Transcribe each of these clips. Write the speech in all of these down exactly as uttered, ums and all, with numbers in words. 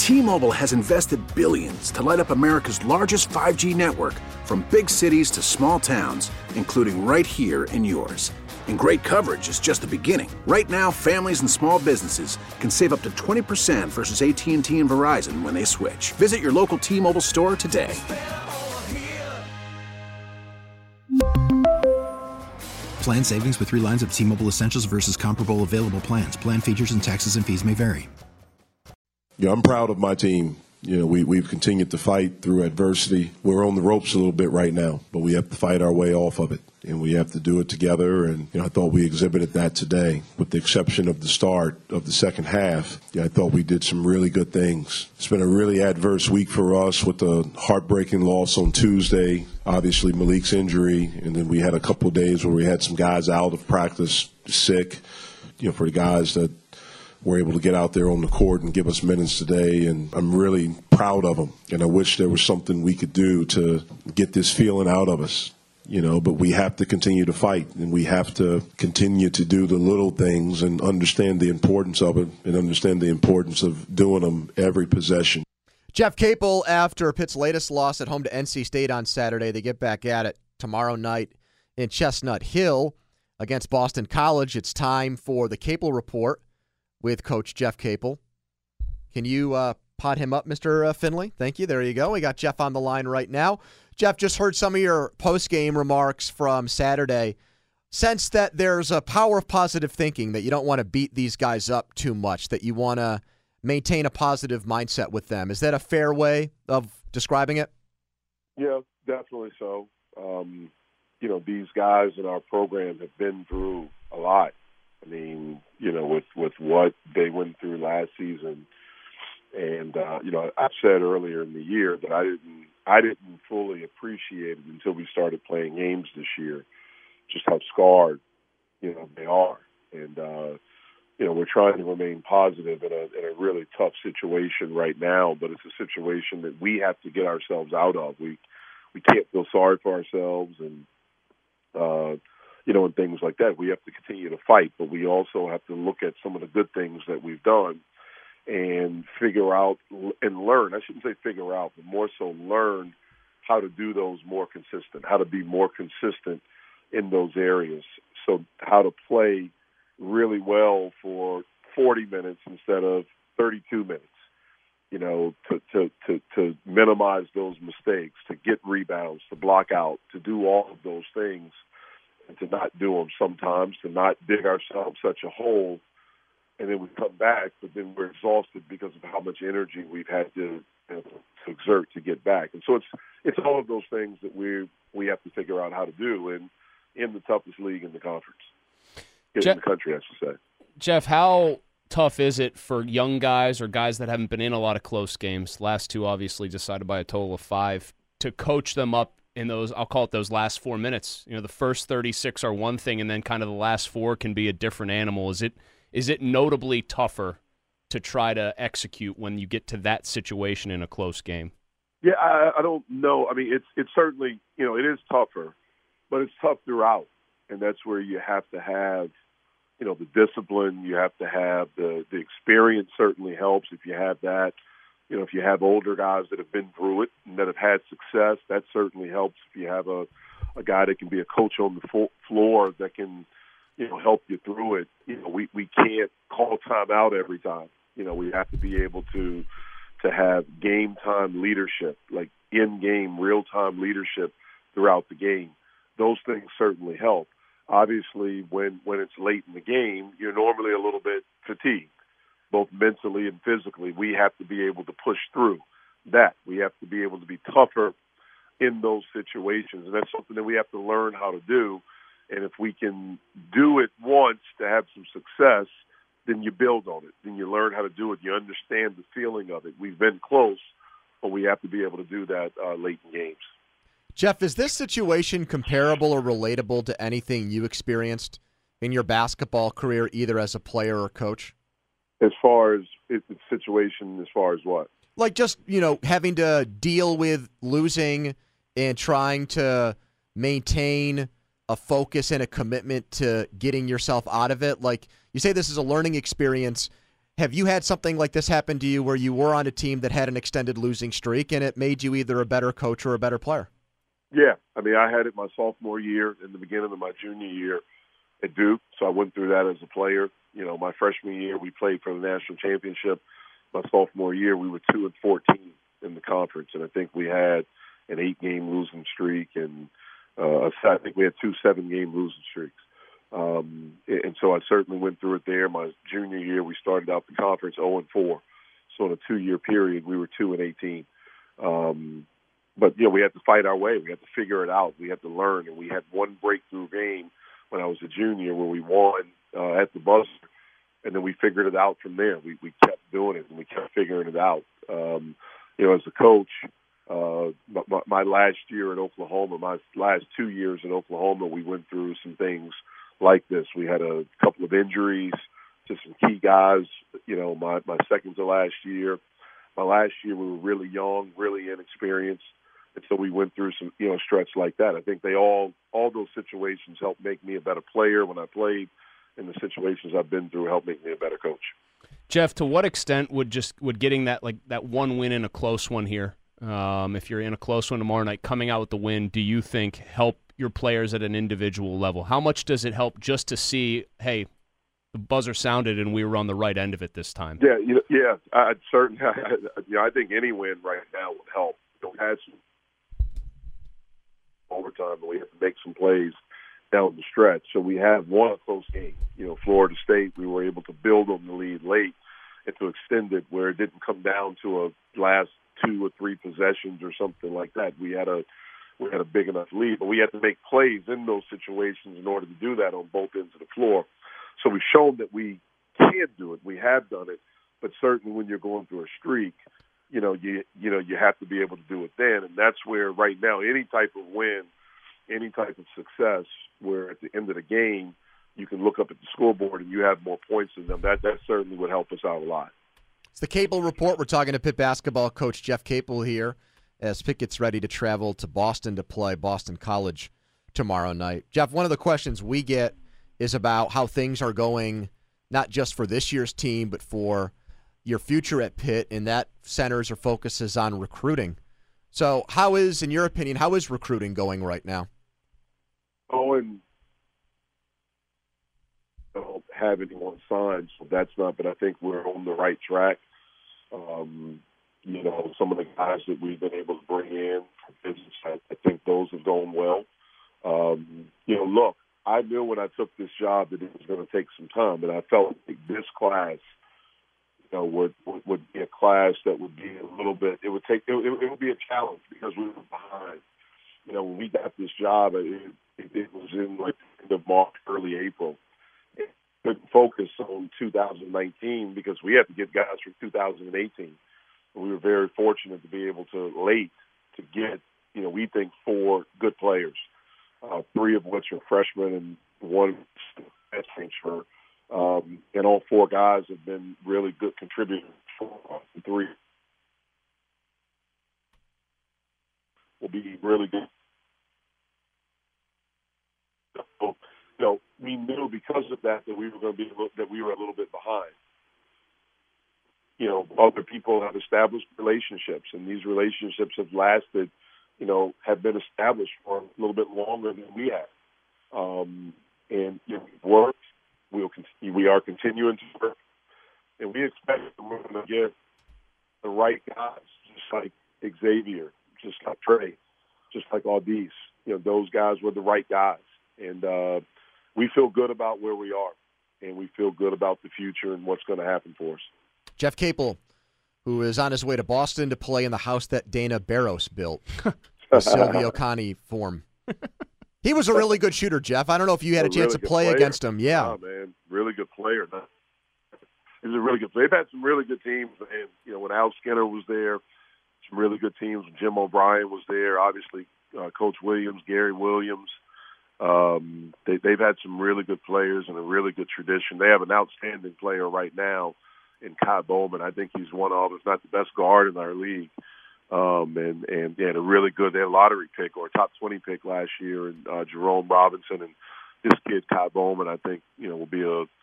T-Mobile has invested billions to light up America's largest five G network, from big cities to small towns, including right here in yours. And great coverage is just the beginning. Right now, families and small businesses can save up to twenty percent versus A T and T and Verizon when they switch. Visit your local T-Mobile store today. Plan savings with three lines of T-Mobile Essentials versus comparable available plans. Plan features and taxes and fees may vary. Yeah, I'm proud of my team. You know, we, we've continued to fight through adversity. We're on the ropes a little bit right now, but we have to fight our way off of it, and we have to do it together. And you know, I thought we exhibited that today, with the exception of the start of the second half. Yeah, I thought we did some really good things. It's been a really adverse week for us with the heartbreaking loss on Tuesday, obviously Malik's injury, and then we had a couple of days where we had some guys out of practice, sick. You know, for the guys that were able to get out there on the court and give us minutes today, and I'm really proud of them. And I wish there was something we could do to get this feeling out of us, you know, but we have to continue to fight, and we have to continue to do the little things and understand the importance of it and understand the importance of doing them every possession. Jeff Capel, after Pitt's latest loss at home to N C State on Saturday, they get back at it tomorrow night in Chestnut Hill against Boston College. It's time for the Capel Report with Coach Jeff Capel. Can you uh, pot him up, Mister Uh, Finley? Thank you. There you go. We got Jeff on the line right now. Jeff, just heard some of your post-game remarks from Saturday. Sense that there's a power of positive thinking, that you don't want to beat these guys up too much, that you want to maintain a positive mindset with them. Is that a fair way of describing it? Yeah, definitely so. Um, you know, these guys in our program have been through a lot. I mean, you know, with, with what they went through last season. And, uh, you know, I said earlier in the year that I didn't I didn't fully appreciate it until we started playing games this year, just how scarred, you know, they are. And, uh, you know, we're trying to remain positive in a, in a really tough situation right now, but it's a situation that we have to get ourselves out of. We, we can't feel sorry for ourselves and, uh, you know, and things like that. We have to continue to fight, but we also have to look at some of the good things that we've done and figure out and learn. I shouldn't say figure out, but more so learn how to do those more consistent, how to be more consistent in those areas. So how to play really well for forty minutes instead of thirty-two minutes, you know, to, to, to, to minimize those mistakes, to get rebounds, to block out, to do all of those things, and to not do them sometimes, to not dig ourselves such a hole, and then we come back, but then we're exhausted because of how much energy we've had to, you know, to exert to get back. And so it's it's all of those things that we we have to figure out how to do in, in the toughest league in the conference, in Jeff, the country, I should say. Jeff, how tough is it for young guys or guys that haven't been in a lot of close games, last two obviously decided by a total of five, to coach them up in those, I'll call it those last four minutes? You know, the first thirty-six are one thing, and then kind of the last four can be a different animal. Is it is it notably tougher to try to execute when you get to that situation in a close game? Yeah, I, I don't know. I mean, it's it's certainly, you know, it is tougher, but it's tough throughout, and that's where you have to have, you know, the discipline. You have to have the the experience. Certainly helps if you have that. You know, if you have older guys that have been through it and that have had success, that certainly helps. If you have a, a guy that can be a coach on the fo- floor that can, you know, help you through it. You know, we, we can't call time out every time. You know, we have to be able to to have game time leadership, like in-game, real-time leadership throughout the game. Those things certainly help. Obviously, when, when it's late in the game, you're normally a little bit fatigued, both mentally and physically. We have to be able to push through that. We have to be able to be tougher in those situations, and that's something that we have to learn how to do. And if we can do it once to have some success, then you build on it. Then you learn how to do it. You understand the feeling of it. We've been close, but we have to be able to do that uh, late in games. Jeff, is this situation comparable or relatable to anything you experienced in your basketball career, either as a player or coach? As far as it, the situation, as far as what? Like just, you know, having to deal with losing and trying to maintain a focus and a commitment to getting yourself out of it. Like you say, this is a learning experience. Have you had something like this happen to you where you were on a team that had an extended losing streak and it made you either a better coach or a better player? Yeah. I mean, I had it my sophomore year in the beginning of my junior year at Duke, so I went through that as a player. You know, my freshman year, we played for the national championship. My sophomore year, we were two and fourteen in the conference, and I think we had an eight-game losing streak, and uh, I think we had two seven-game losing streaks. Um, and so I certainly went through it there. My junior year, we started out the conference oh and four. So in a two-year period, we were two and eighteen. Um, but, you know, we had to fight our way. We had to figure it out. We had to learn, and we had one breakthrough game when I was a junior where we won uh, at the buzzer, and then we figured it out from there. We, we kept doing it, and we kept figuring it out. Um, you know, as a coach, uh, my, my last year at Oklahoma, my last two years at Oklahoma, we went through some things like this. We had a couple of injuries to some key guys, you know, my, my second to last year. My last year, we were really young, really inexperienced. And so we went through some, you know, stretch like that. I think they all, all those situations helped make me a better player when I played, and the situations I've been through helped make me a better coach. Jeff, to what extent would just would getting that like that one win in a close one here, um, if you're in a close one tomorrow night, coming out with the win, do you think help your players at an individual level? How much does it help just to see, hey, the buzzer sounded and we were on the right end of it this time? Yeah, you know, yeah, I'd certainly. You know, I think any win right now would help. You know, we had some overtime, but we had to make some plays down the stretch. So we had won a close game. You know, Florida State, we were able to build on the lead late and to extend it where it didn't come down to a last two or three possessions or something like that. We had a we had a big enough lead, but we had to make plays in those situations in order to do that on both ends of the floor. So we've shown that we can do it. We have done it, but certainly when you're going through a streak, you know, you you know, you have to be able to do it then. And that's where right now any type of win, any type of success, where at the end of the game you can look up at the scoreboard and you have more points than them, that, that certainly would help us out a lot. It's the Capel Report. We're talking to Pitt basketball coach Jeff Capel here as Pitt gets ready to travel to Boston to play Boston College tomorrow night. Jeff, one of the questions we get is about how things are going, not just for this year's team, but for your future at Pitt, and that centers or focuses on recruiting. So how is, in your opinion, how is recruiting going right now? Oh, and I don't have anyone signed, so that's not, but I think we're on the right track. Um, you know, some of the guys that we've been able to bring in for business, I, I think those have gone well. Um, you know, look, I knew when I took this job that it was going to take some time, but I felt like this class, you know, would, would would be a class that would be a little bit. It would take. It, it, it would be a challenge because we were behind. You know, when we got this job, it, it, it was in like the end of March, early April. It couldn't focus on two thousand nineteen because we had to get guys for two thousand eighteen. And we were very fortunate to be able to late to get. You know, we think four good players, uh, three of which are freshmen and one at transfer. Um, and all four guys have been really good contributors. Four, three will be really good. So, you know, we knew because of that that we were going to be a little, that we were a little bit behind. You know, other people have established relationships, and these relationships have lasted. You know, have been established for a little bit longer than we have. Um, and you know, we've worked. We'll continue, we are continuing to work, and we expect that we're going to get the right guys, just like Xavier, just like Trey, just like Audis. You know, those guys were the right guys, and uh, we feel good about where we are, and we feel good about the future and what's going to happen for us. Jeff Capel, who is on his way to Boston to play in the house that Dana Barros built, the Silvio Conti form. He was a really good shooter, Jeff. I don't know if you had a, a chance really to play player. against him. Yeah, oh, man, really good player. He's a really good player. They've had some really good teams, and you know when Al Skinner was there, some really good teams. When Jim O'Brien was there, obviously uh, Coach Williams, Gary Williams. Um, they, they've had some really good players and a really good tradition. They have an outstanding player right now in Kai Bowman. I think he's one of, if not the best guard in our league. Um, and, and, yeah, a really good, they had a lottery pick or a top twenty pick last year, and uh, Jerome Robinson and this kid, Kai Bowman, I think, you know, will be a,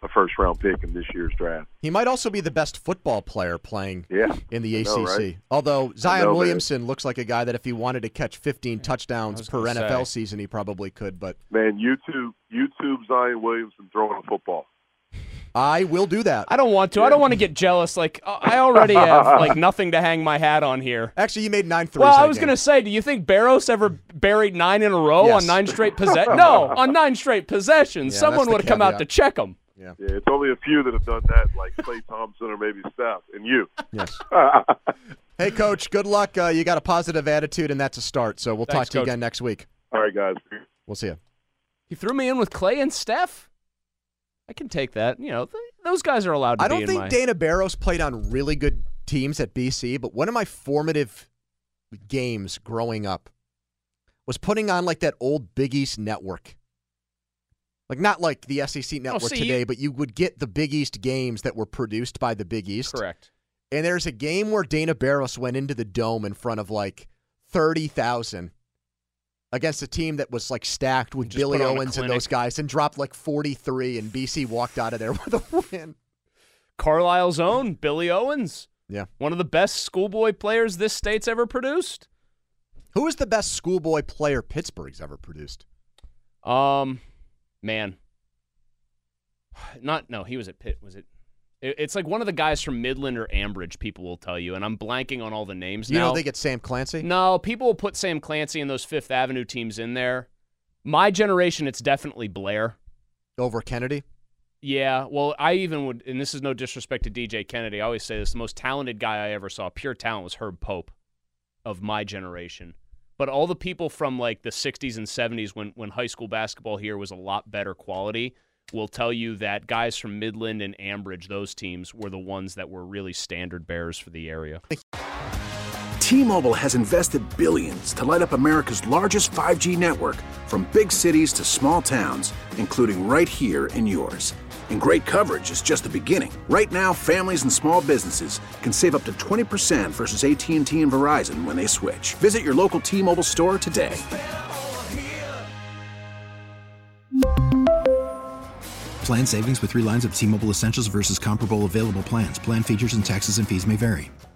a first-round pick in this year's draft. He might also be the best football player playing yeah, in the I A C C. know, right? Although Zion know, Williamson man. looks like a guy that if he wanted to catch fifteen touchdowns per N F L say. season, he probably could. But Man, YouTube, YouTube Zion Williamson throwing a football. I will do that. I don't want to. I don't want to get jealous. Like I already have like nothing to hang my hat on here. Actually, you made nine threes. Well, I was going to say, do you think Barros ever buried nine in a row Yes. on nine straight possessions? No, on nine straight possessions. Yeah, Someone that's the would have come out caveat. to check him. Yeah. Yeah, it's only a few that have done that, like Klay Thompson or maybe Steph, and you. Yes. Hey, Coach, good luck. Uh, you got a positive attitude, and that's a start. So we'll Thanks, talk to you Coach. again next week. All right, guys. We'll see you. He threw me in with Clay and Steph. I can take that. You know, th- those guys are allowed to I be don't in think my... Dana Barros played on really good teams at B C, but one of my formative games growing up was putting on like that old Big East network. Like not like the S E C network see, today, you- but you would get the Big East games that were produced by the Big East. Correct. And there's a game where Dana Barros went into the Dome in front of like thirty thousand against a team that was like stacked with Just Billy put on a Owens and clinic. those guys and dropped like forty-three, and B C walked out of there with a win. Carlisle's own Billy Owens. Yeah. One of the best schoolboy players this state's ever produced. Who is the best schoolboy player Pittsburgh's ever produced? Um, man. Not, no, he was at Pitt. Was it? it? It's like one of the guys from Midland or Ambridge, people will tell you, and I'm blanking on all the names You now. don't think it's Sam Clancy? No, people will put Sam Clancy and those Fifth Avenue teams in there. My generation, it's definitely Blair. Over Kennedy? Yeah, well, I even would, and this is no disrespect to D J Kennedy, I always say this, the most talented guy I ever saw, pure talent, was Herb Pope of my generation. But all the people from like the sixties and seventies when, when high school basketball here was a lot better quality will tell you that guys from Midland and Ambridge, those teams, were the ones that were really standard bearers for the area. T-Mobile has invested billions to light up America's largest five G network, from big cities to small towns, including right here in yours. And great coverage is just the beginning. Right now, families and small businesses can save up to twenty percent versus A T and T and Verizon when they switch. Visit your local T-Mobile store today. Plan savings with three lines of T-Mobile Essentials versus comparable available plans. Plan features and taxes and fees may vary.